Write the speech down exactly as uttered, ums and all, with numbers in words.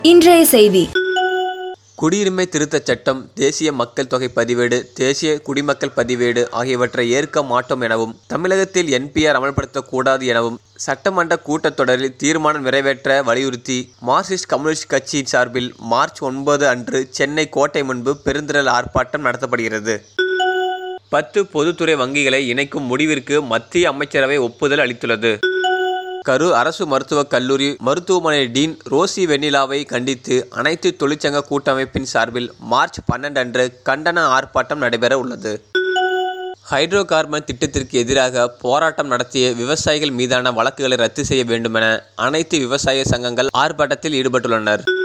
இன்றைய செய்தி. குடியுரிமை திருத்தச் சட்டம், தேசிய மக்கள் தொகை பதிவேடு, தேசிய குடிமக்கள் பதிவேடு ஆகியவற்றை ஏற்க மாட்டோம் எனவும், தமிழகத்தில் என் பி ஆர் அமல்படுத்தக்கூடாது எனவும் சட்டமன்ற கூட்டத்தொடரில் தீர்மானம் நிறைவேற்ற வலியுறுத்தி மார்க்சிஸ்ட் கம்யூனிஸ்ட் கட்சியின் சார்பில் மார்ச் ஒன்பது அன்று சென்னை கோட்டை முன்பு பெருந்திரள் ஆர்ப்பாட்டம் நடத்தப்படுகிறது. பத்து பொதுத்துறை வங்கிகளை இணைக்கும் முடிவிற்கு மத்திய அமைச்சரவை ஒப்புதல் அளித்துள்ளது. கரூர் அரசு மருத்துவக் கல்லூரி மருத்துவமனை டீன் ரோசி வெண்ணிலாவை கண்டித்து அனைத்து தொழிற்சங்க கூட்டமைப்பின் சார்பில் மார்ச் பன்னெண்டு அன்று கண்டன ஆர்ப்பாட்டம் நடைபெற உள்ளது. ஹைட்ரோ கார்பன் திட்டத்திற்கு எதிராக போராட்டம் நடத்திய விவசாயிகள் மீதான வழக்குகளை ரத்து செய்ய வேண்டுமென அனைத்து விவசாய சங்கங்கள் ஆர்ப்பாட்டத்தில் ஈடுபட்டுள்ளனர்.